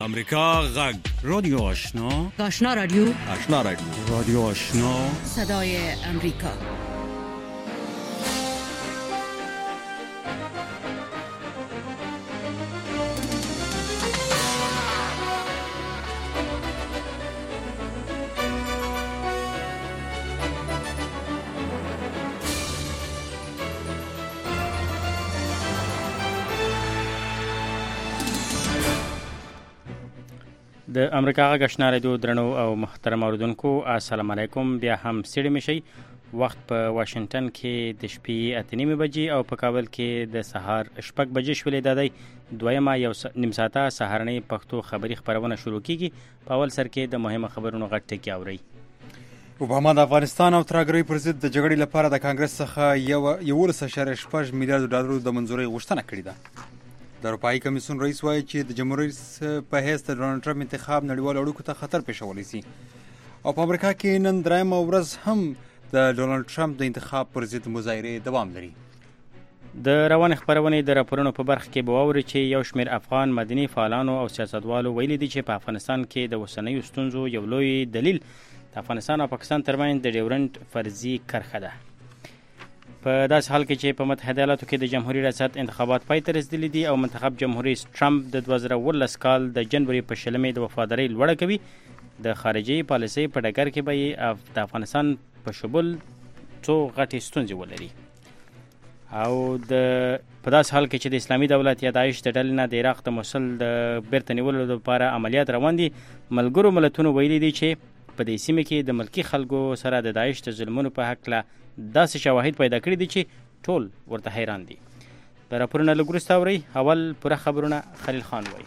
امریکا غږ رادیو آشنا رادیو رادیو آشنا صدای امریکا. د امریکا غږ آشنا رادیو درنو او محترم اوریدونکو السلام علیکم. بیا هم ستړي مشئ. وخت په واشنگټن کې د شپې 8:30 بجې او په کابل کې د سهار 6 بجې شولې دادی دویمه یو نیم ساعته سهارنۍ پښتو خبري خبرونه شروع کیږي. په اول سر کې د مهمه خبرونو غټ ټکی اورئ. اوباما د افغانستان او ترهګرۍ پر ضد د جګړې لپاره د کانګرس څخه 11.6 میلیارډ ډالرو د منځورۍ غوښتنه کړې ده. د اروپایي کمیسیون رئیس وایي چې د جمهور رئیس په حیث د ډونالډ ټرمپ انتخاب نړیوالو اړیکو ته خطر پېښولی شي. او په امریکا کې نن درېیمه ورځ هم د ډونالډ ټرمپ د انتخاب پر ضد مظاهرې دوام لري. د روان خبرونې د راپورونو په برخه کې به واورئ چې یو شمېر افغان مدني فعالانو او سیاستوالو ویلي دي چې په افغانستان کې د اوسنیو ستونزو یو لوی دلیل د افغانستان او پاکستان ترمنځ د ډیورنډ فرضي کرښه ده. په داسې حال کې چې په متحده ایالاتو کې د جمهوریت ریاست انتخابات پای ته رسیدلي دي او منتخب جمهوریت ټرمپ د 2019 کال د جنوري په 20 د وفادارۍ لوړه کوي. د خارجي پالیسۍ په ډګر کې به د افغانستان په شمول څو غټې ستونزې ولري. او په داسې حال کې چې د اسلامي دولت یا داعش د ډلې نه د عراق د موصل د بیرته نیولو لپاره عملیات روان دي، ملګرو ملتونو ویلي دي چې په دې سیمه کې د ملکی خلکو سره د داعش د ظلمونو په حق له داسې شواهد پیدا کړي دي چې ټول ورته حیران دي. د راپورونه لږ وروسته اورئ. اول پوره خبرونه خلیل خان وایي.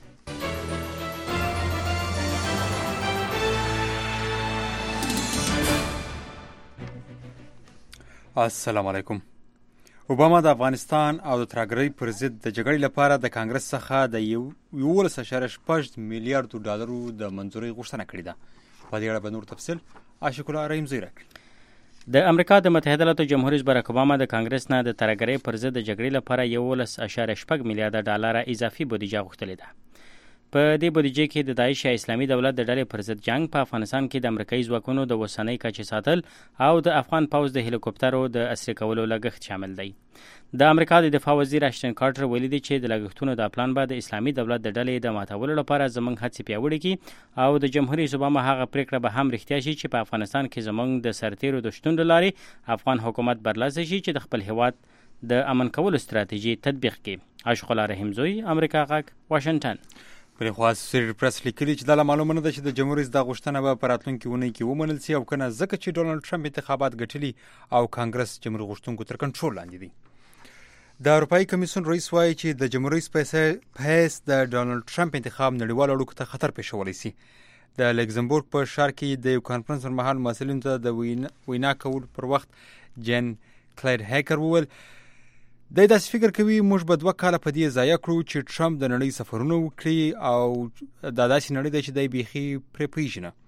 السلام علیکم. اوباما د افغانستان او د ترهګرۍ پر ضد د جګړې لپاره د کانګرس څخه د 11.6 میلیارډ ډالرو د منځورۍ غوښتنه کړې ده. په دې اړه به نور تفصیل عاشق الله رحیم زوی راکړي. د امریکا د متحده ایالاتو جمهور رئیس باراک اوباما د کانګرس نه د ترهګرۍ پر ضد د جګړې لپاره 11.6 میلیارډ ډالر اضافي بودیجه غوښتلې ده. په دې بودیجه کې د داعش یا اسلامي دولت د ډلې پر ضد جنگ په افغانستان کې د امریکایي ځواکونو د وسنۍ کچې ساتل او د افغان پوځ د هلیکوپټرو د عصري کولو لګښت شامل دی. د امریکا د دفاع وزیر اشتن کارټر ویلي دی چې د لګښتونو د پلان به د اسلامي دولت د ډلې د ماتولو لپاره زموږ هڅې پیاوړې کړي او د جمهور رئیس اوباما هغه پریکړه به هم رښتیا شي چې په افغانستان کې زموږ د سرتیرو د شتون له لارې افغان حکومت برلاسه شي چې د خپل هیواد د امن کولو ستراتیژي تطبیق کړي. عاشق الله رحیم زوی، امریکا غږ، واشنگټن. پرې خو اسوسییټډ پریس لیکلي چې دا معلومه نه ده چې د جمهور رئیس دا غوښتنه به په راتلونکي اونۍ کې ومنل شي او کنه، ځکه چې ډونالډ ټرمپ انتخابات ګټلي او کانګرس جمهور غوښتونکو تر کنټرول لاندې دي. د اروپایي کمیسیون رئیس وایي چې د جمهور رئیس په حیث د ډونالډ ټرمپ انتخاب نړیوالو اړیکو ته خطر پېښولی شي. د لګزمبورګ په ښار کې د یو کانفرنس پر مهال مسؤلینو ته د وینا کولو پر وخت جین کلایډ هیکر وویل دی داسې فکر کوي موږ به 2 کاله په دې ضایع کړو چې ټرمپ د نړۍ سفرونه وکړي او دا داسې نړۍ ده چې دی بیخي پرې پوهېږي نه.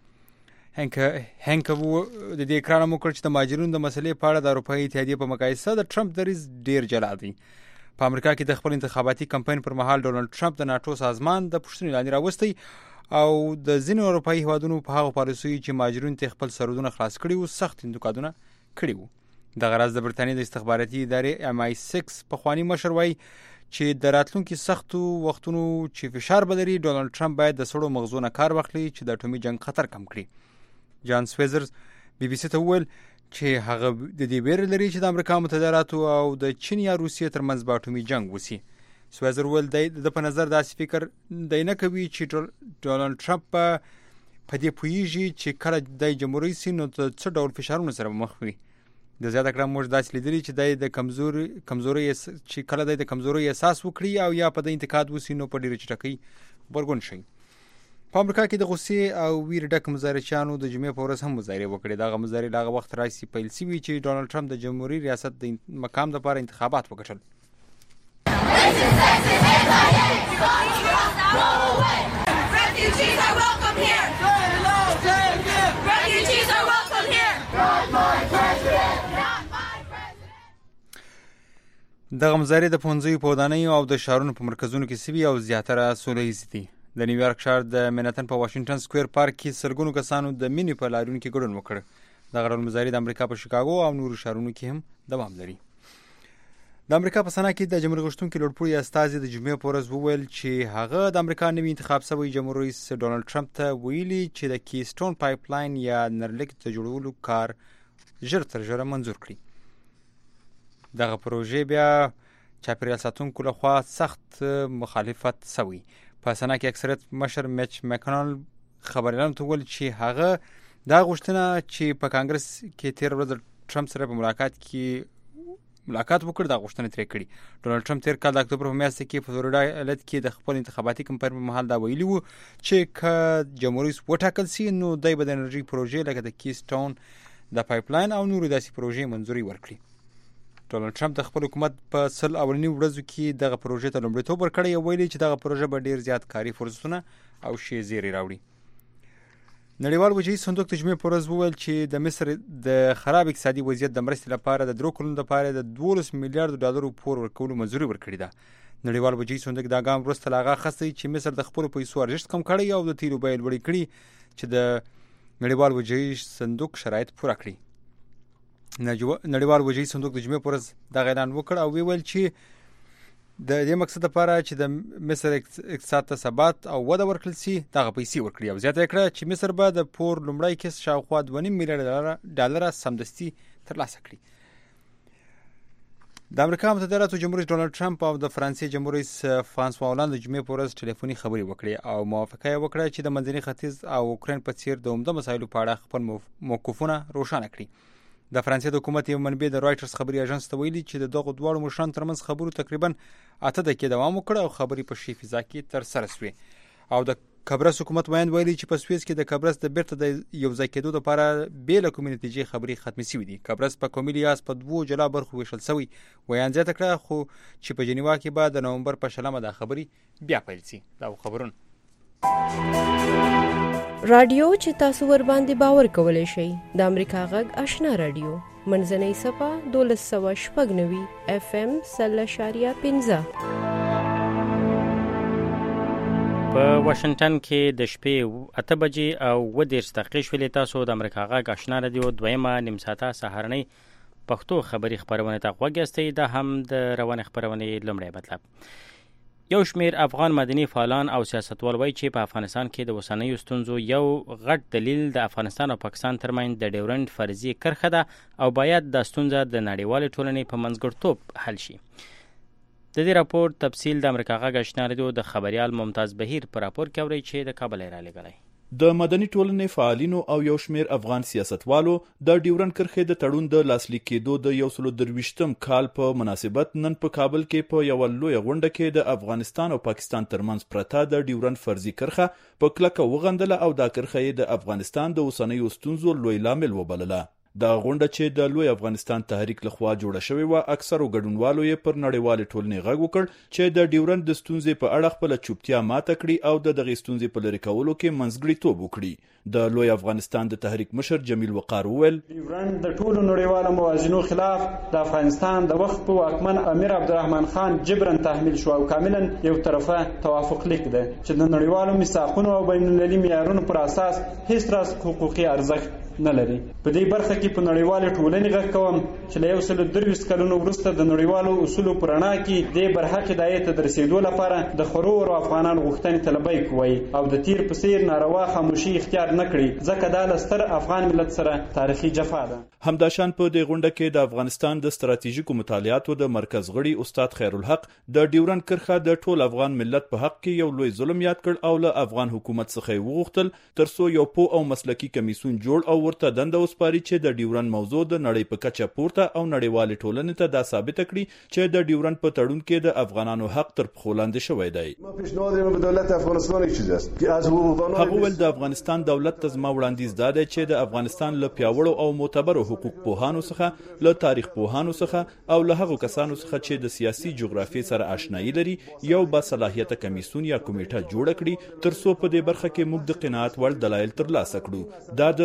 هنک د دې اقرار هم وکړ چې د مهاجرینو د مسلې په اړه د اروپایي اتحادیې په مقایسه د ټرمپ دریځ ډېر جلا دی. په امریکا کې د خپل انتخاباتي کمپاین پر مهال ډونالډ ټرمپ د ناټو سازمان د پوښتنې لاندې راوستی او د ځینو اروپایي هیوادونو په هغو پالیسیو چې مهاجرینو ته خپل سرحدونه خلاص کړي وو سخت انتقادونه کړي وو. دغه راز د برتانیې د استخباراتي ادارې MI6 پخوانی مشر وایي چې د راتلونکي سختو وختونو چې فشار به لري ډونالډ ټرمپ باید د سړو مغزو نه کار واخلي چې د اټومي جنگ خطر کم کړي. جان سویزر BBC ته وویل چې هغه د دې ویره لري چې د امریکا متحده ایالاتو او د چین یا روسیې ترمنځ به اټومي جنگ وشي. سویزر وویل د په نظر داسې فکر دی نه کوي چې ډونالډ ټرمپ په دې پوهیږي چې کله د جمهور رئیس نو څه ډول فشارونو سره مخ وي. د زیاته کړه موږ داسې لیدلي چې د کمزوري چې کله د کمزوري احساس وکړي او یا په د انتقاد وسي نو په ډیره چټکۍ غبرګون شي. په امریکا کې د غصې او ویر ډک مظاهرچیانو د جمعې په ورځ هم مظاهرې وکړې. دغه مظاهرې له هغه وخت راهیسې پیل شوي چې ډونالډ ټرمپ د جمهوري ریاست د مقام لپاره انتخابات وګټل. دغه مظاهرې د پوهنځیو په ودانیو او د ښارونو په مرکزونو کې سوي او زیاتره سوله ییزې دي. د نیویارک ښار د منهټن په واشنگټن سکویر پارک کې سلګونو کسانو د مینې په لاریون کې ګډون وکړ. دغه ډول مظاهرې د امریکا په شیکاګو او نورو ښارونو کې هم دوام لري. د امریکا په سنا کې د جمهوریت غوښتونکي لوړپوړي استازي د جمعې په ورځ وویل چې هغه د امریکا نوي انتخاب شوی جمهوریت رئیس ډونالډ ټرمپ ته ویلي چې د کیسټون پایپ لاین یا نرلک د جوړولو کار ژر تر ژره منظور کړي. دغه پروژې بیا چاپیریال ساتونکو لخوا سخت مخالفت شوی. په سنا کې اکثریت مشر میچ مکونل خبريالانو ته وویل چې هغه دا غوښتنه چې په کانګرس کې تیر ورځ ټرمپ سره په ملاقات وکړ دا غوښتنه ترې کړې. ډونالډ ټرمپ تیر کال د اکتوبر په میاشت کې په فلوریډا ایالت کې د خپل انتخاباتي کمپاین په مهال دا ویلي وو چې که جمهوریت وټاکل شي نو دوی به د انرژي پروژې لکه د کیسټون د پایپ لاین او نورو داسې پروژې منځوري ورکړي. ډونالډ ټرمپ د خپل حکومت په 100 اولنی ورځو کې دغه پروژې ته لومړیتوب ورکړی او ویلي چې دغه پروژه به ډیر زیات کاري فرصتونه او شی زیری راوړي. نړیوال وجهي صندوق د جمعې په ورځ وویل چې د مصر د خراب اقتصادي وضعیت د مرستې لپاره د 3 کلونو لپاره د 12 میلیارډ ډالرو پور ورکولو منځوري ورکړې ده. نړیوال وجهي صندوق دا ګام وروسته لاغه خسته چې مصر د خپل پیسو ارزښت کم کړی او د تیلو بیې لوړې کړي چې د نړیوال وجهي صندوق شرایط پوره کړي. نړیوال وجهي صندوق د جمعې په ورځ دا اعلان وکړ او ویل چې د دې مقصد لپاره چې د مصر اقتصاد ته ثبات او وده ورکړل شي دغه پیسې ورکړي او زیاته کړه چې مصر به د پور لومړی کس شاوخوا 2.5 میلیارډ ډالر سمدستي ترلاسه کړي. د امریکا متحده ایالاتو جمهور رئیس ډونالډ ټرمپ او د فرانسې جمهور رئیس فرانسوا هولند د جمعې په ورځ ټلیفوني خبرې وکړې او موافقه یې وکړه چې د منځني ختیځ او اوکراین په څیر د عمده مسایلو په اړه خپل موقفونه روښانه کړي. د فرانسې د حکومت یو منبع د رایټرز خبري اژانس ته ویلي چې د دغه دواړو مشرانو ترمنځ خبرو تقریبا 8 دقیقې دوام وکړ او خبرې په شی فضا کې تر سره شوې. او د قبرص حکومت وایي ویلي چې په سویس کې د قبرص د بیرته د یو ځای کېدو لپاره به له کومې نتیجې خبرې ختمې شوې دي. قبرص په کومې لیاس په 2 جلا برخو ویشل شوی وایي زیاته کړه خو چې په جنیوا کې به د نومبر په شلمه د خبرې بیا پیل شي. دا خبرونه رادیو چې تاسو ور باندې باور کولای شئ د امریکا غږ آشنا رادیو منځنۍ صفه 1290 FM 0.15 په واشنگټن کې د شپې 8 بجې او 10 دقیقې شولې. تاسو د امریکا غږ آشنا رادیو دویمه نیم ساعته سهارنۍ پښتو خبري خبرونه ته غوږ یاستئ. دا هم د روانې خبرونې لومړی مطلب. یو شمیر افغان مدني فعالان او سیاستوال وایي چې په افغانستان کې د اوسنیو ستونزو یو غټ دلیل د افغانستان او پاکستان ترمنځ د ډیورنډ فرضي کرښه ده او باید د ستونزه د نړیوالې ټولنې په منځګړیتوب حل شي. د دې راپور تفصیل د امریکا غږ آشنا رادیو د خبريال ممتاز بهیر پر راپور کې اوري چې د کابل را لګلای. د مدني ټولنې فعالینو او یو شمیر افغان سیاستوالو د ډیورنډ کرښې د تړون د لاسلیک کېدو د 123م کال په مناسبت نن په کابل کې په یو لوی غونډه کې د افغانستان او پاکستان ترمنځ پرته د ډیورنډ فرضي کرښه په کلکه وغندله او دا کرښه د افغانستان د اوسنیو ستونزو لوی لامل وبلله. دا غونډه چې د لوی افغانستان تحریک لخوا جوړه شوې و اکثرو ګډونوالو یې پر نړیوال ټولنې غږ وکړ چې د ډیورنډ د ستونزې په اړه خپل چوپتیا ماته کړي او د دغه ستونزې په لری کولو کې منځګړیتوب وکړي. د لوی افغانستان د تحریک مشر جمیل وقار وویل ډیورنډ د ټولو نړیوالو موازینو خلاف د افغانستان د وخت په واکمن امیر عبدالرحمن خان جبرن تحمیل شو او کاملا یو طرفه توافق لیک ده چې د نړیوالو میثاقونو او بین المللي معیارونو پر اساس هیڅ راز حقوقي ارزښت نه لري. په دې برخه کې په نړیوالې ټولنې غږ کوم چې له 123 کلونو وروسته د نړیوالو اصولو پر رڼا کې د برحق هدایت ته رسیدو لپاره د خرور او افغانانو غوښتنې طلبۍ کوي او د تیر په څیر ناروا خاموشي اختیار نه کړي ځکه دا لستر افغان ملت سره تاریخي جفا ده. همداشان په دې غونډه کې د افغانستان د ستراتیژیکو مطالعاتو د مرکز غړي استاد خیرالحق د ډیورنډ کرښه د ټول افغان ملت په حق کې یو لوی ظلم یاد کړ او له افغان حکومت څخه وغوښتل ترڅو یو پوه او مسلکي کمیسون جوړ او ورته دنده وسپاري چې د ډیورنډ موضوع د نړۍ په کچه پورته او نړیوال ټولنې ته دا ثابت کړي چې د ډیورنډ په تړون کې د افغانانو حق تر پښو لاندې شوی دی. ما پیشنهاد می‌کنم به دولت افغانستان یک چیز است که از حقوقدانان هغه ول د افغانستان دولت ته زما وړاندیز دا دی چې د افغانستان له پیاوړو او معتبرو حقوق پوهانو څخه له تاریخ پوهانو څخه او له هغو کسانو څخه چې د سیاسي جغرافیې سره آشنایي لري یو با صلاحیت کمیسون یا کمیټه جوړ کړي ترڅو په دې برخه کې موږ د قناعت وړ دلایل ترلاسه کړو. دا د زور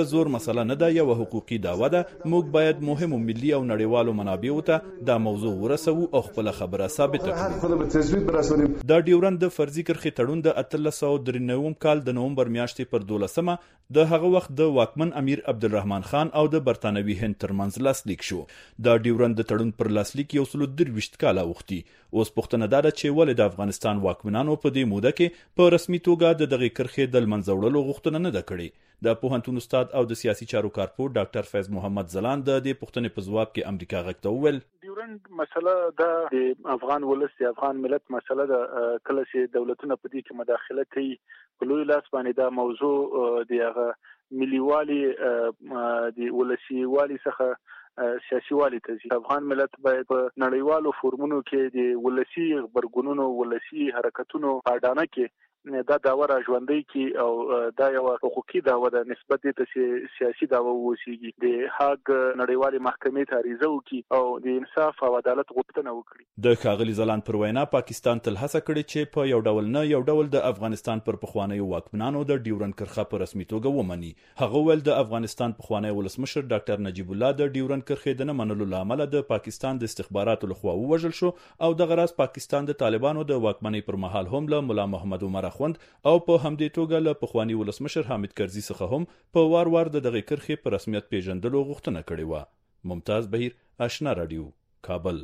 مسله نه ده، یو حقوقي دعوه ده. موږ باید مهمو ملي او نړیوالو منابعو ته دا موضوع ورسوو او خپل خبره ثابته کړو. د ډیورند د فرضي کرښې تړون د 1893 کال د نومبر میاشتې پر 12مه د هغه وخت د واکمن امیر عبدالرحمن خان او د برتانوي هند ترمنځ لاسلیک شو. د ډیورند د تړون پر لاسلیک 123 کاله اوختي. اوس پوښتنه دا ده چې ولې د افغانستان واکمنانو په دې موده کې په رسمي توګه د دغه کرښې د منځه وړلو غوښتنه نه ده کړې. د پوهنتون استاد او د سیاسي چارو کارپور ډاکټر فیض محمد ځلان د دې پوښتنې په ځواب کې امریکا غږ ته وویل ډیورند مسله د افغان ولس د افغان ملت مسله ده. کله چې دولتونه په دې کې مداخله کوي په لوی لاس باندې دا موضوع د هغه مليوالي د ولسي والي څخه سیاسي والي ته ځي. افغان ملت باید په نړیوالو فورمونو کې د ولسي غبرګونونو ولسي حرکتونو اډانه کې دا داوا را ژوندۍ کی او دا یو حقوقي داوا ده نسبت ته چې سیاسي داوا ووسیږي. د هاګ نړیوالې محکمې ته عریضه وکړي او د انصاف او عدالت غوښتنه وکړي. د ښاغلي ځلان پر وینا پاکستان تل هڅه کړې چې په یو ډول نه یو ډول د افغانستان پر پخوانیو واکمنانو د ډیورند کرښه په رسمي توګه ومني. هغه ول د افغانستان پخوانی ولسمشر ډاکټر نجیب الله د ډیورند کرښې د نه منلو لامل د پاکستان د استخباراتو لخوا ووژل شو او دغه راز پاکستان د طالبانو د واکمنۍ پر مهال هم له مولا محمد عمر خوند او په همدې توګه له پخوانی ولسمشر حامد کرزي څخه هم په وار وار د دغه کرښې په رسمیت پیژندلو غوښتنه کړې و. ممتاز بهیر، آشنا رادیو، کابل.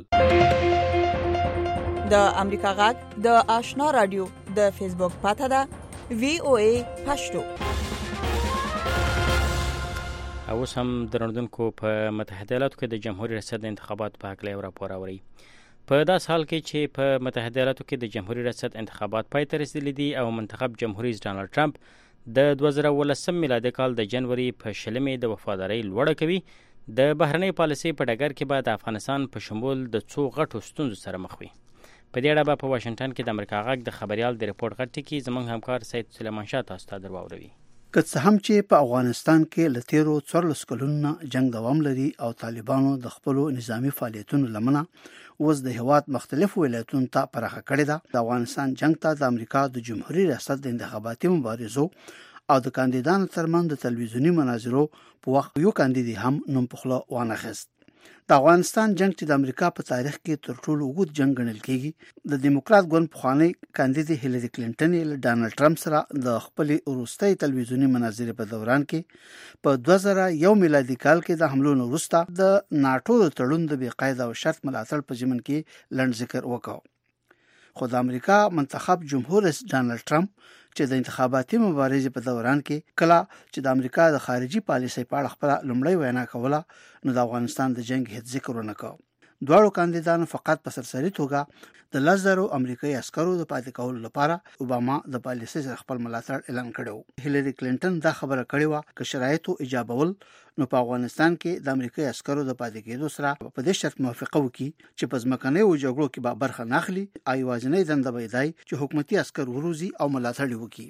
د امریکا غږ د آشنا رادیو د فیسبوک پاڼه ده VOA پښتو. اوس هم درنوردونکو په متحده ایالاتو کې د جمهوریت ریاست انتخابات په اړه یو راپور اوري. په داس حال کې چې په متحده ایالاتو کې د جمهوریت ریاست انتخابات پای ته رسیدلي دي او منتخب جمهور رئیس ډانلډ ټرمپ د 2018 میلادي کال د جنوري په 20 د وفادارۍ لوړه کوي. د بهرنۍ پالیسۍ په ډګر کې به د افغانستان په شمول د څو غټو ستونزو سره مخ وي. په دې اړه به په واشنگټن کې د امریکا غږ د خبريال د ریپورت غټ کې زموږ همکار سید سلیمان شاه تاسو ته درواوروي. که څه هم چې په افغانستان کې له تیرو 14 کلونو جنگ دوام لري او طالبانو د خپل نظامی فعالیتونو لمنه اوس د هیواد مختلفو ولایتونو ته پراخه کړې ده. د افغانستان جنگ ته د امریکا د جمهوریت ریاست د انتخاباتي مبارزو او د کاندیدانو ترمنځ د تلویزیونی مناظرو په وخت یو کاندید هم نوم په خله وانخست. د افغانستان جنگ چې د امریکا په تاریخ کې تر ټولو اوږد جنگ ګڼل کېږي د دیموکرات ګوند پخوانی کاندید هیلری کلینټن له ډانلډ ټرمپ سره د خپل وروستۍ تلویزیونی مناظرې په دوران کې په 2001 میلادي کال کې د حملو وروسته د ناتو تړون د بې قاعده او شرط ملاتړ په ضمن کې لنډ ذکر وکړ. خو د امریکا منتخب جمهور رئیس ډانلډ ټرمپ چې د انتخاباتي مبارزې په دوران کې کله چې د امریکا د خارجي پالیسۍ په اړه خپل لومړی وینا کوله نو د افغانستان د جنگ هیڅ ذکر ونه کړ. دواړو کاندیدانو فقط په سرسري توګه د 10,000 امریکایي عسکرو د پاتې کولو لپاره اوباما د پالیسۍ سره خپل ملاتړ اعلان کړو. هیلری کلینټن دا خبره کړې و چې شرایطو ایجابول نو په افغانستان کې د امریکایي عسکرو د پاتې کېدو سره په دې شرط موافقه وکړي چې په ځمکنیو جګړو کې به برخه ناخلي او یوازینۍ دنده به دی چې حکومتي عسکر وروزي او ملاتړ وکړي.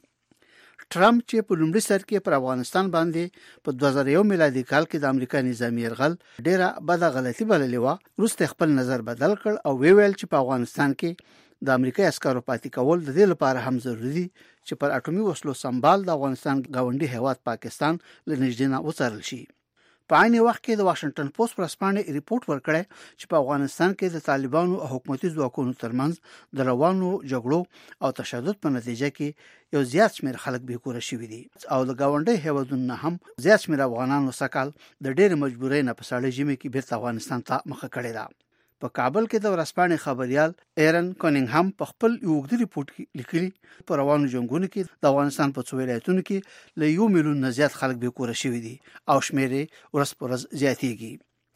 ټرمپ چې په لومړي سر کې پر افغانستان باندې په 2001 میلادي کال کې د امریکا نظامی یرغل ډیره بده غلطي بللې و، وروسته خپل نظر بدل کړ او ویل چې په افغانستان کې د امریکا عسکرو پاتې کول د دې لپاره هم ضروری دي چې پر اټومي وسلو سمبال د افغانستان گاونډي هیواد پاکستان له نږدې نه وڅارل شي. په عین وخت کې د واشنگټن پوسټ ورځپاڼې ریپورت ورکړی چې په افغانستان کې د طالبانو او حکومتي ځواکونو ترمنځ د روانو جګړو او تشدد په نتیجه کې یو زیات شمېر خلک بې کوره شوي دي او د گاونډي هیوادونو هم زیات شمېر افغانانو سکهال د ډېرې مجبورۍ نه په سړې ژمي کې بیرته افغانستان ته مخه کړې ده. په کابل کې د ورځپاڼې خبريال ایرن کونینګهام په خپل یو اوږد ریپورت کې لیکلي په روانو جنگونو کې د افغانستان په څو ولایتونو کې له 1 میلیون نه زیات خلک بې کوره شوي دي او شمېر یې ورځ په ورځ زیاتېږي.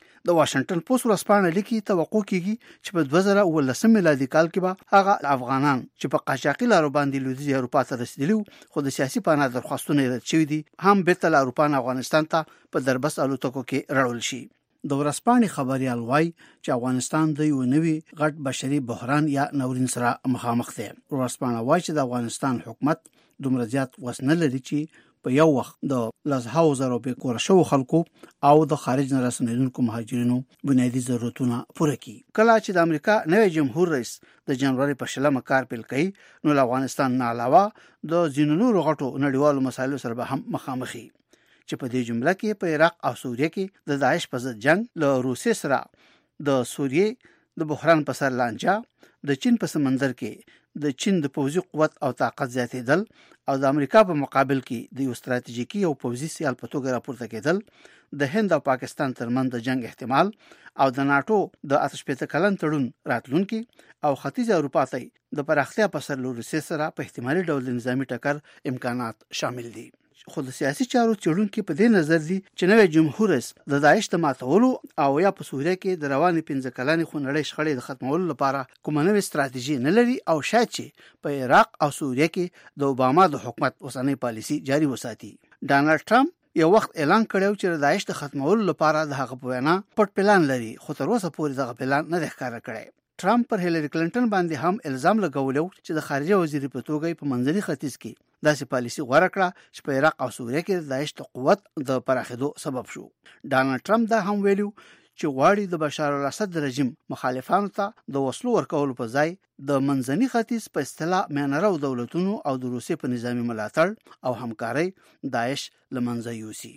د واشنگټن پوسټ ورځپاڼه لیکي توقع کیږي چې په 2019 میلادي کال کې به هغه افغانان چې په قاچاقي لارو باندې لویدیځ اروپا ته رسیدلي خو د سیاسي پناه درخواستونه رد شوي دي هم بیرته له اروپا نه افغانستان ته په دربس الوتکو کې راوړل شي. د ورځپاڼې خبريال وایي چې افغانستان د یو نوي غټ بشري بحران یا ناورین سره مخامخ دی. ورځپاڼه وایي چې د افغانستان حکومت دومره زیات وسنه لري چې په یو وخت د 10,000 بې کوره شوو خلکو او د خارج نه راستنیدونکو مهاجرینو بنیادي ضرورتونه پوره کړي. کله چې د امریکا نوی جمهور رئیس د جنوري په 20 کار پیل کړي نو افغانستان نه علاوه د ځینو نورو غټو نړیوالو مسایلو سره به هم مخامخ چې په دې جمله کې په عراق او سوریه کې د داعش په ضد جنگ له روسیې سره د سوریې د بحران په سر لانجه، د چین په سمندر کې د چین د پوځي قوت او طاقت زیاتېدل او د امریکا په مقابل کې د یو ستراتیژیکي او پوځي سیال په توګه راپورته کېدل، د هند او پاکستان ترمنځ د جنگ احتمال او د ناتو د 85 کلن تړون راتلونکي او ختیځ اروپا ته د پراختیا په سر له روسیې سره په احتمالي ډول د نظامی ټکر امکانات شامل دي. خو د سیاسي چارو څېړونکي په دې نظر دي چې نوی جمهور رئیس د داعش د ماتولو او یا په سوریه کې د روانې 15 کلنې خونړۍ شخړې د ختمولو لپاره کومه نوې ستراتیژي نه لري او شاید چې په عراق او سوریه کې د اوباما د حکومت اوسنۍ پالیسي جاري وساتي. ډانلډ ټرمپ یو وخت اعلان کړو چې د داعش د ختمولو لپاره د هغه په وینا پټ پلان لري، خو تر اوسه پورې دغه پلان نه ښکاره کړی. ټرمپ پر هیلری کلنټن باندې هم الزام لګولو چې د خارجه وزیر په توګه په منځني ختیځ کې داسې پالیسي غوړه کړه چې په عراق او سوریه کې د داعش د قوت د پراخېدو سبب شو. ډانلډ ټرمپ دا هم ویلو چې غواړي د بشار الاسد رژیم مخالفانو ته د وسلو ورکولو په ځای د منځني ختیځ په اصطلاح میانرو دولتونو او د روسیې په نظامی ملاتړ او همکارۍ داعش له منځه یوسي.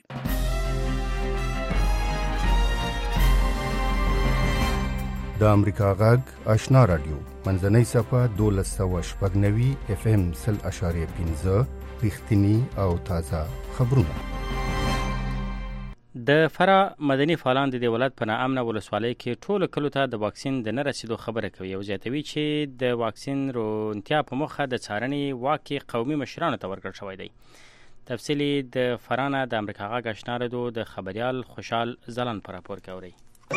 د امریکا غږ آشنا رادیو منځنۍ صفه 1290 FM 0.15 رښتینی او تازه خبرونه. د فرا مدني فعالان د ولایت په ناامنه ولسوالۍ کې ټول کلو ته د واکسین د نه رسیدو خبره کوي او زیاتوي چې د واکسین روڼتیا په مخه د څارنې واک قومي مشرانو ته ورکړل شوی دی. تفصیلی د فرانه د امریکا غږ آشنا رادیو د خبريال خوشحال زلن پر راپور کوي.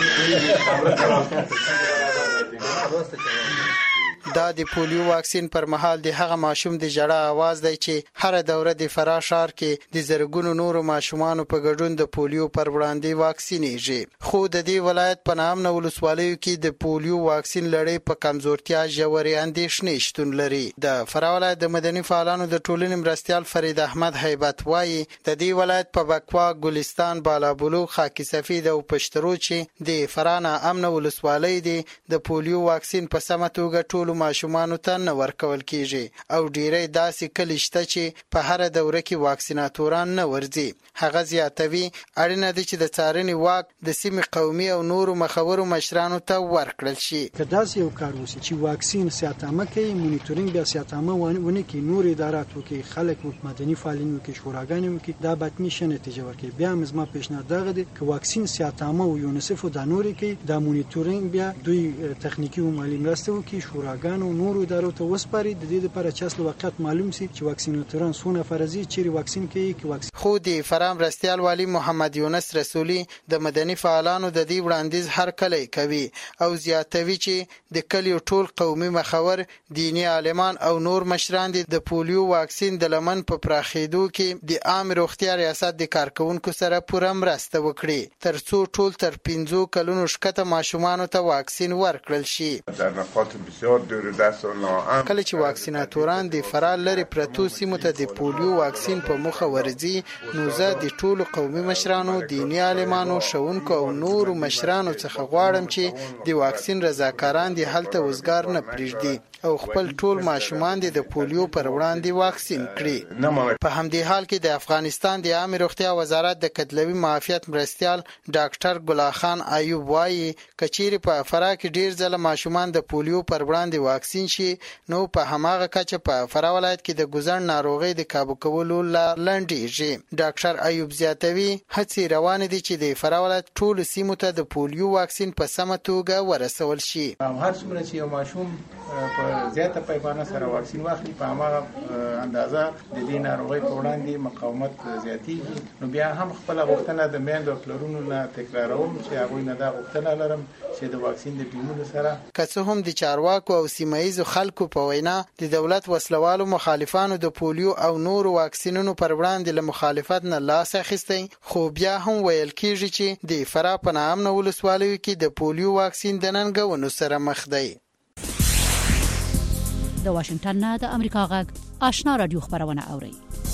دا د پولیو واکسین پر مهال د هغه ماشوم د جړه आवाज دی چې هر دوره د فرا شهر کې د زرګونو نورو ماشومانو په ګډون د پولیو پر وړاندې واکسینېږي. خو د دې ولایت په نامنه ولسوالیو کې د پولیو واکسین لړۍ په کمزورتیا ژورې اندېښنې شتون لري. د فرا ولایت د مدني فعالانو د ټولنې مرستیال فرید احمد هیبت وایي د دې ولایت په بکوا، ګلستان، بالابلوغ، خاکی سفید او پشترو چې د فرا ناامنه ولسوالۍ دي د پولیو واکسین په سمه توګه ټولو ماشومانو ته نه ورکول کیږي او ډیری داسې کلی شته چې په هر دوره کې واکسیناتوران نه ورځي. هغه زیاتوي اړینه ده چې د څارنې واک د سیمې قومي او نورو مخورو مشرانو ته ورکړل شي. که داسې یو کار وشي چې واکسین سیاتامه کوي، مونیټورینګ بیا سیاتامه ونه کوي، نور ادارات وکړي، خلک مدني فعالین وکړي، شوراګانې وکړي، دا به حتمي ښه نتیجه ورکړي. بیا هم زما پیشنهاد دغه دی که واکسین سیاتامه او یونیسف دا نور کوي، دا مونیټورینګ بیا دوی تخنیکی او مالی مرسته وکړي، شوراګان او نور ادارو ته وسپاري، د دې لپاره چې اصل واقعیت معلوم شي چې واکسیناتوران څونه فرضي چیرې واکسین کوي کې واکسین. خو د فرام رستیال والی محمد یونس رسولی د مدني فعالانو د دې وړاندیز هر کله کوي او زیاتوي چې د کلیو ټول قومي مخور، دینی عالمان او نور مشران د پولیو واکسین د لمن په پراخېدو کې د عام روغتیا ریاست د کارکونکو سره پوره مرسته وکړي ترڅو ټول تر 15 کلونو شکته ماشومانو ته واکسین ورکړل شي. کله چې واکسیناتوران د فرا لري پرتو سیمو ته د پولیو واکسین په مخه ورځي، نو زه د ټولو قومي مشرانو، دینی عالمانو، ښوونکو او نورو مشرانو څخه غواړم چې د واکسین رضاکاران د هلته وزګار نه پرېږدي او خپل ټول ماشومان د پولیو پر وړاندې واکسین کړي. په همدې حال کې د افغانستان د عامه روغتیا وزارت د کتلوي معافیت مرستیال ډاکټر ګلاخان ایوب وایي کچېرې په فرا کې ډیر ځله ماشومان د پولیو پر وړاندې واکسین شي، نو په هماغه کچه په فرا ولایت کې د ګوزن ناروغي د کابو کولو لنډیږي. ډاکټر ایوب زیاتوي هڅې روانې دي چې د فرا ولایت ټول سیمو ته د پولیو واکسین په سمه توګه ورسول شي. هر څومره چې یو ماشوم په زیاته پیمانه سره واکسین واخلي، په هغه اندازه د دې ناروغۍ په وړاندې مقاومت زیاتېږي. نو بیا هم خپل غوښتنه د میندو او پلرونو نه تکراروم چې هغوی نه دا غوښتنه لرم چې د واکسین د ټیمونو سره که څه هم د چارواکو او سیمه‌ییزو خلکو په وینا د دولت وسلوالو مخالفانو د پولیو او نورو واکسینونو پر وړاندې له مخالفت نه لاس اخیستی، خو بیا هم ویل کېږي چې د فرا په ناامنه ولسوالیو کې د پولیو واکسین د ننګونو سره مخ دی. د واشنگټن نه د امریکا غږ آشنا رادیو خبرونه اوري.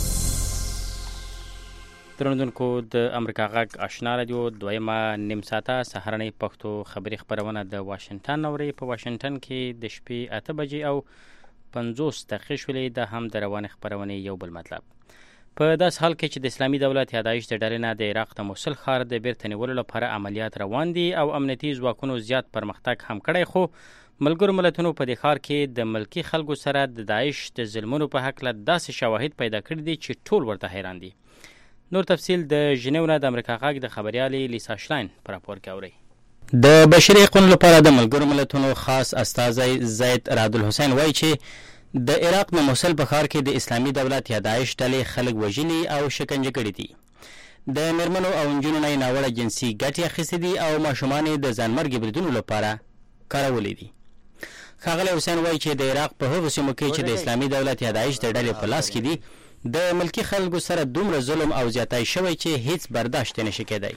ترندونکو د امریکا غږ آشنا رادیو دویمه نیم ساعته سهارنۍ پښتو خبري خبرونه د واشنگټن اوري. په واشنگټن کې د شپې 8 بجې او 50 دقیقې شولې. د هم د روان خبرونه یو بل مطلب. په داس حال کې چې د اسلامي دولت یادایش د ډلې نه د عراق د موصل ښار د بیرته نیولو لپاره عملیات روان دي او امنیتي ځواکونو زیات پرمختګ هم کړی، خو ملګرو ملتونو په دې ښار کې د ملکي خلکو سره د داعش د ظلمونو په هکله داسې شواهد پیدا کړي دي چې ټول ورته حیران دي. نور تفصیل د ژنیو نه د امریکا غږ د خبریالې لیسا شلاین په راپور کې اورئ. د بشري حقوقو لپاره د ملګرو ملتونو خاص استازی زید رعد الحسین وایي چې د عراق د موصل په ښار کې د اسلامي دولت یا داعش ډلې خلک وژلي او شکنجه کړي دي. د میرمنو او نجونو نه ناوړه جنسي ګټې اخیستې دي او ماشومان د ځانمرګي بریدونو لپاره کارولې دي. ښاغلی حسین وایي چې د عراق په هغو سیمو کې چې د اسلامي دولت یا داعش د ډلې په لاس کې دي د ملکي خلکو سره دومره ظلم او زیاتی شوی چې هیڅ برداشت نشي کېدی.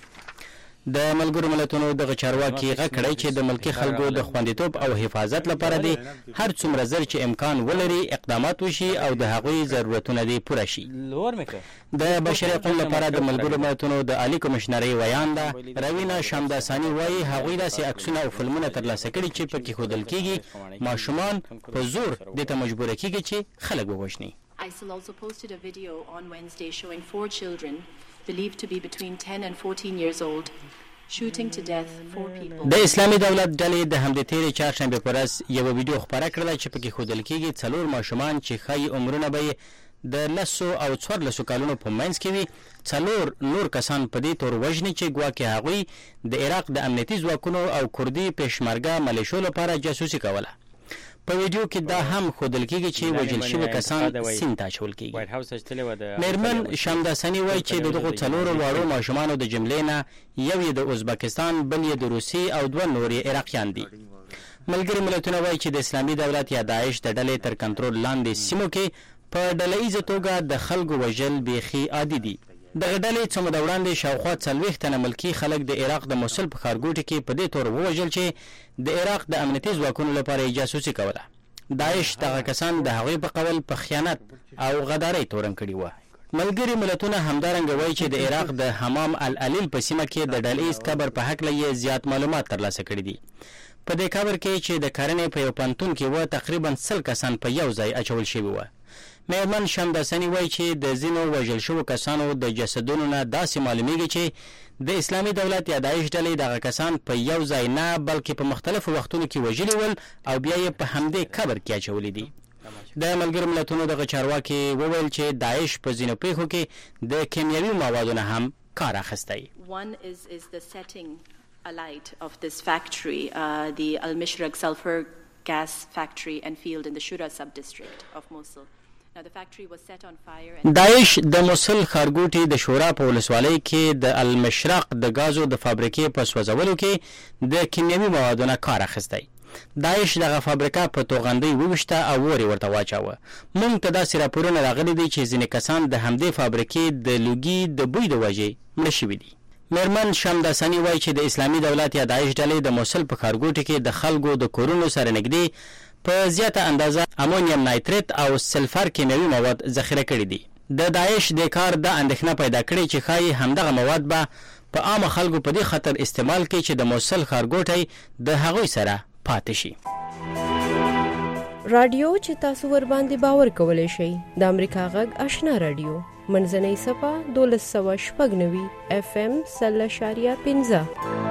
د ملګرو ملتونو دغه چارواکي غږ کړی چې د ملکي خلکو د خوندیتوب او حفاظت لپاره دی هر څومره زر چې امکان ولري اقدامات وشي او د هغوی ضرورتونه دی پوره شي. د بشري حقوقو لپاره د ملګرو ملتونو د عالی کمشنرۍ ویانده روینا شامداسانی وایي هغوی داسې عکسونه او فلمونه ترلاسه کړي چې پکې ښودل کېږي ماشومان په زور دې ته مجبوره کېږي چې خلک ووژني. ISIL also posted a video on Wednesday showing 4 children believed to be between 10 and 14 years old shooting to death 4 people. د اسلامي دولت ډلې د همدې تیرې چهارشنبې په ورځ یوه ویډیو خپره کړله چې پکې ښودل کېږي 4 ماشومان چې ښایي عمرونه به یې د 10 او 14 کالونو په منځ کې وي 4 نور کسان په دې تور وژني چې ګواکې هغوی د عراق د امنیتي ځواکونو او کردي پېشمرګه ملیشو لپاره جاسوسي کوله. په ویډیو کې دا هم ښودل کېږي چې وژل شوي کسان سیند ته اچول کېږي. میرمن شامداسني وایي چې د دغو 4 واړو ماشومانو د جملې نه یو یې د ازبکستان بل یې د روسیې او 2 نور یې عراقیان دي. ملګري ملتونه وایي چې د اسلامي دولت یا داعش د ډلې تر کنټرول لاندې سیمو کې په ډلهییزه توګه د خلکو وژل بیخي عادي دي. دغه ډلې څه موده وړاندې شاوخوا 40 تنه ملکي خلک د عراق د موصل په ښارګوټي کې په دې تور ووژل چې د عراق د امنیتي ځواکونو لپاره یې جاسوسي کوله. داعش دغه کسان د هغوی په قول په خیانت او غدارۍ تورن کړي وه. ملګري ملتونه همدارنګه وایي چې د عراق د حمام العلیل په سیمه کې د ډلهییز قبر په هکله یې زیات معلومات ترلاسه کړي دي. په دې قبر کې چې د کرنې په یو پوهنتون کې وه تقریبا 100 کسان په یو ځای اچول شوي وه. میرمن شامداسني وایي چې د ځینو وژل شوو کسانو د جسدونو نه داسې معلومیږي چې د اسلامي دولت یا داعش ډلې دغه کسان په یو ځای نه بلکې په مختلفو وختونو کې وژلي ول او بیا یې په همدې قبر کې اچولي دي. د ملګرو ملتونو دغه چارواکي وویل چې داعش په ځینو پیښو کې د کیمیاوي موادو نه هم کار اخیستی. One is the setting alight of this factory, the Al-Mishraq sulfur gas factory and field in the Shura sub-district of Mosul. Now the factory was set on fire and داعش د موصل ښارګوټي د شورا په ولسوالۍ کې د المشرق د غازو د فابریکې په سوځولو کې د کیمیاوي موادو نه کار اخیستی. داعش دغه فابریکه په توغندۍ وویشته او اور یې ورته واچاوه. موږ ته داسې راپورونه راغلي دي چې ځینې کسان د همدې فابریکې د لوګي د بوی د وجې مړه شوي دي. میرمن شامداسني وایي چې د اسلامي دولت یا داعش ډلې د موصل په ښارګوټي کې د خلکو د کورونو سره نږدې په زیاته اندازه امونیم نایتریت او سلفر کیمیاوي مواد ذخیره کړي دي. د داعش د کار د اندېښنه پیدا کړې چې ښایي همدغه مواد به په عامه خلکو په دې خطر استعمال کړي چې د موصل ښارګوټی د هغوی سره پاتې شي. رادیو چې تاسو ور باندې باور کولای شئ د امریکا غږ آشنا رادیو منځنۍ صفه 1290 FM 0.15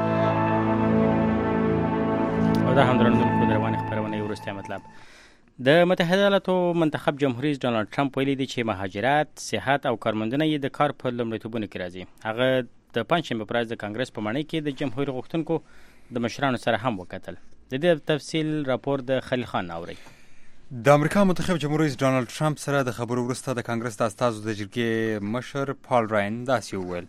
او دا هم درنونکو د روانې خپرونې وروستی مطلب. د متحده ایالاتو منتخب جمهوریت ډانلډ ټرمپ ویلي دی چې مهاجرت، صحت او کارموندنه یې د کار په لومړیتوبونو کې راځي. هغه د پنجشنبې په ورځ د کانګرس په ماڼۍ کې د جمهوریت غوښتونکو د مشرانو سره هم وکتل. د دې تفصیل راپور د خلیل خان اوري. د امریکا منتخب جمهوریت ډانلډ ټرمپ سره د خبرو وروسته د کانګرس د استازو د جرګې مشر پال راین داسې وویل.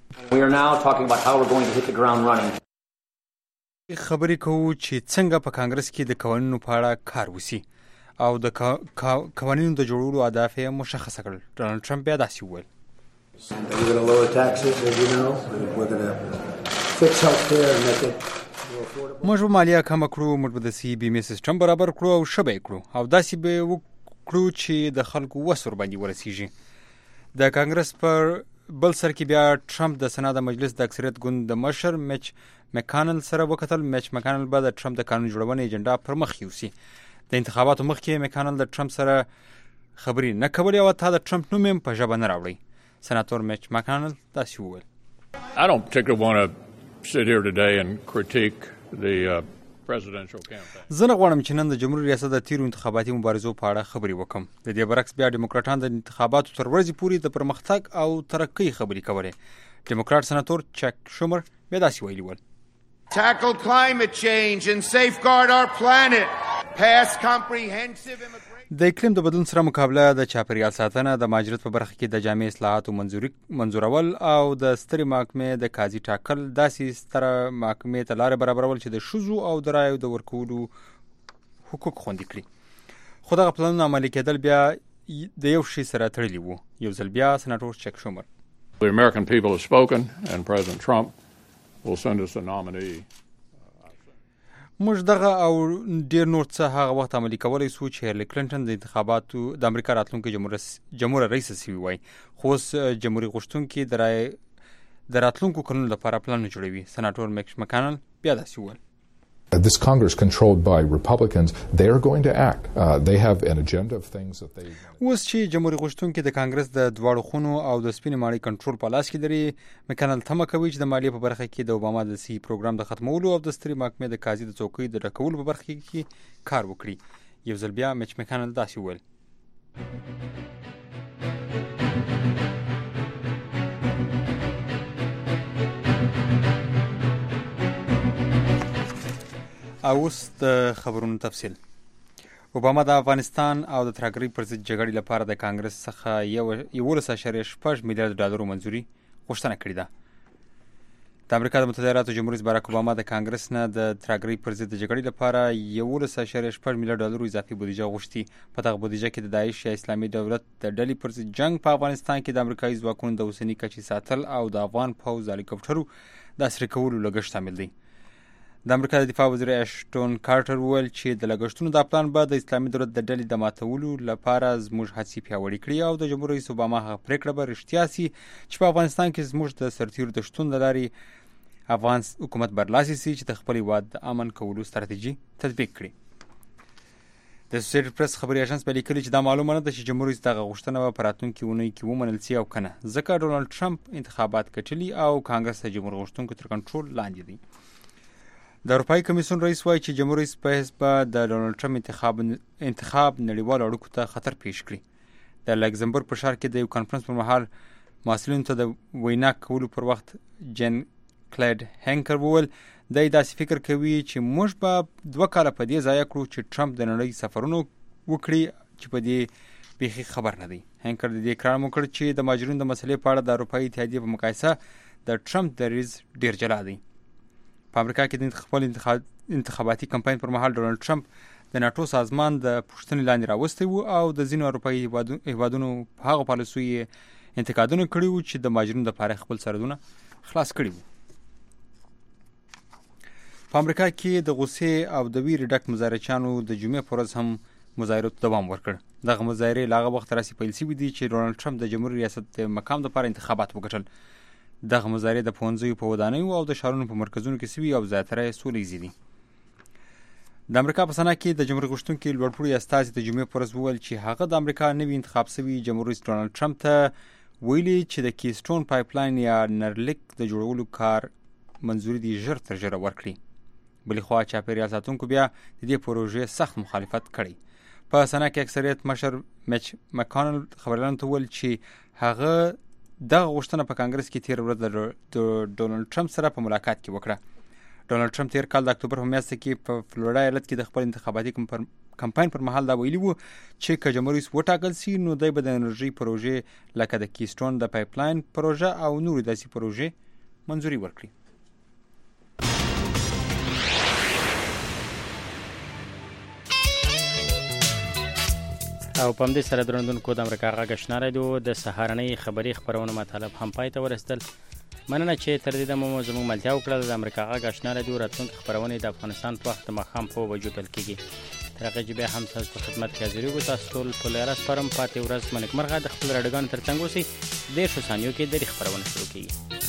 خبرې کوو چې څنګه په کانګرس کې د قوانینو په اړه کار وسی او د قوانینو د جوړولو اهداف یې مشخص کړل. ډانلډ ټرمپ بیا داسې وویل. موږ به مالیه کمه کړو، موږ به د صحي بیمې سیسټم برابر کړو او ښه به یې کړو او داسې به وکړو چې د خلکو وس ورباندې ورسیږي. د کانګرس پر بل سر کې بیا ټرمپ د سنا د مجلس د اکثریت ګوند د مشر میچ مکانل سره وکتل. میچ مکانل به د ټرمپ د قانون جوړونې ایجنډا پر مخ یوسي. د انتخاباتو مخکې مکانل د ټرمپ سره خبرې نه کولې او تا د ټرمپ نوم یې په ژبه نه راوړی. سناتور میچ مکانل داسې وویل. I don't particularly want to sit here today and critique the presidential campaign. زه نه غواړم چې نن د جمهوریت ریاست د تیرو انتخاباتي مبارزو په اړه خبرې وکم. د دې برعکس بیا ډیموکراټان د انتخاباتو تر ورځې پورې د پرمختګ او ترقۍ خبرې کولې. ډیموکراټ سناتور چک شومر بیا داسې ویلي ول. Tackle climate change and safeguard our planet. Pass comprehensive immigration. د اقلیم د بدلون سره مقابله، د چاپیریال ساتنه، د مهاجرت په برخه کې د جامع اصلاحاتو منظورول او د سترې محکمې د قاضي ټاکل داسې ستره محکمې ته لارې برابرول چې د ښځو او د رایو د ورکولو حقوق خوندي کړي. خو دغه پلانونه عملي کېدل بیا د یو شي سره تړلي وو. یو ځل بیا سناتور چک شومر. The American people have spoken and President Trump will send us a nominee. موږ دغه او ډیر نور څه هغه وخت عملي کولای شو چې هیلری کلینټن د انتخاباتو د امریکا راتلونکي جمهور رئیس شوی وای. خو اوس جمهوریت غوښتونکي د راتلونکو کلونو لپاره پلان جوړوي. سناتور میچ مکانل بیا داسې وویل. This Congress controlled by Republicans, they are going to act. They have an agenda of things that they... اوس چې جمهوریت غوښتونکي د کانګرس د دواړو خونو او د سپینې ماڼۍ کنټرول په لاس کې لري، مکانل تمه کوي چې د مالیې په برخه کې د اوباما د صحي پروګرام د ختمولو او د سترې محکمې د قاضي د څوکۍ د ډکولو په برخه کې کار وکړي. یو ځل بیا میچ مکانل داسې وویل. اوس د خبرونو تفصیل. اوباما د افغانستان او د ترهګرۍ پر ضد جګړې لپاره د کانګرس څخه 11.6 میلیارډ ډالرو منظوري غوښتنه کړې ده. د امریکا د متحده ایالاتو جمهور رئیس باراک اوباما د کانګرس نه د ترهګرۍ پر ضد جګړې لپاره 11.6 میلیارډ ډالرو اضافي بودیجه غوښتي. په دغه بودیجه کې د داعش یا اسلامي دولت د ډلې پر ضد جنگ په افغانستان کې د امریکایي ځواکونو د اوسني کچې ساتل او د افغان پوځ د هلیکاپټرو د عصري کولو لګښت شامل دی. د امریکا د دفاع وزیر اشټون کارټر وویل چې د لګښتونو دا پلان به د اسلامي دولت د ډلې د ماتولو لپاره زموږ هڅې پیاوړې کړي او د جمهور رئیس اوباما هغه پریکړه به رښتیا سي چې په افغانستان کې زموږ د سرتیرو د شتون له لارې افغان حکومت برلاسي سي چې د خپل هیواد د امن کولو ستراتیژي تطبیق کړي. د اسوسییټډ پریس خبري اژانس په لیکلي چې دا معلومه نه ده چې جمهور رئیس دغه غوښتنه په راتلونکي اونۍ کې ومنل سي او کنه، ځکه ډونالډ ټرمپ انتخابات ګټلي او کانګرس د جمهور غوښتونکو تر کنټرول لاندې دی. د اروپایي کمیسیون رئیس وایي چې جمهور رئیس په حساب د ډونالډ ټرمپ انتخاب نړیوالو اړیکو ته خطر پیښ کړي. د لکزمبورګ په ښار کې د یو کانفرنس پر مهال مسؤلینو ته د وینا کولو پر وخت جن کلیډ هنکر وویل دی داسې فکر کوي چې موږ به 2 کاله په دې ضایع کړو چې ټرمپ د نړۍ سفرونه وکړي چې په دې بیخي خبر نه دی. هنکر د دې اقرار وکړ چې د مهاجرینو د مسلې په اړه د اروپایي اتحادیې په مقایسه د ټرمپ دریځ ډیر جلا دی. په امریکا کې د خپل انتخاباتي کمپاین پر مهال ډونالډ ټرمپ د ناتو سازمان د پوښتنې لاندې راوستی وو او د ځینو اروپایي هیوادونو په هغه پالیسیو یې انتقادونه کړي وو چې د مهاجرینو لپاره خپل سرحدونه خلاص کړي وو. په امریکا کې د غوسې او د ویرې ډک مظاهرچیانو د جمعې په ورځ هم مظاهرو ته دوام ورکړ. دغه مظاهرې له هغه وخت راهیسې پیل شوي دي چې ډونالډ ټرمپ د جمهور ریاست د مقام لپاره انتخابات وګټل. دغه مظاهرې د پوهنځیو په ودانیو او د ښارونو په مرکزونو کې سوي او زیاتره یې سوله ییزې دي. د امریکا په سنا کې د جمهور غوښتونکي لوړپوړي استازي د جمعې په ورځ وویل چې هغه د امریکا نوي انتخاب شوي جمهور رئیس ډونالډ ټرمپ ته ویلي چې د کیسټون پایپلاین یا نرلیک د جوړولو کار منظوري دي ژر تر ژره ورکړي. بلې خوا چاپیریال ساتونکو بیا د دې پروژې سخت مخالفت کړی. په سنا کې اکثریت مشر میچ مکانل خبريالانو ته وویل چې هغه دغه غوښتنه په کانګرس کې تیر ورځ د ډونالډ ټرمپ سره په ملاقات کې وکړه. ډونالډ ټرمپ تیر کال د اکتوبر په میاشت کې په فلوریډا ایالت کې د خپل انتخاباتي کمپاین پر مهال دا ویلي وو چې که جمهور رئیس وټاکل شي نو دوی به د انرژي پروژې لکه د کیسټون د پایپلاین پروژه او نورې داسې پروژې منظوري ورکړي. او په همدې سره درنوونکو د امریکا غږ آشنا رادیو د سهارنۍ خبري خبرونه مطلب هم پای ته ورسېدل. مننه چې تر دې دمه مو زموږ ملتیا وکړه. د امریکا غږ آشنا رادیو راتلونکي خبرونه د افغانستان په وخت ماښام په بجو پیل کېږي. تر هغه چې بیا هم تاسو په خدمت کې حاضر یو. تاسو ټول په لاره سپارم. پاتې ورځ منکمرغه د خپل راډیوګانو ترڅنګ اوسئ. 10 ثانیو کې د خبرونه شروع کېږي.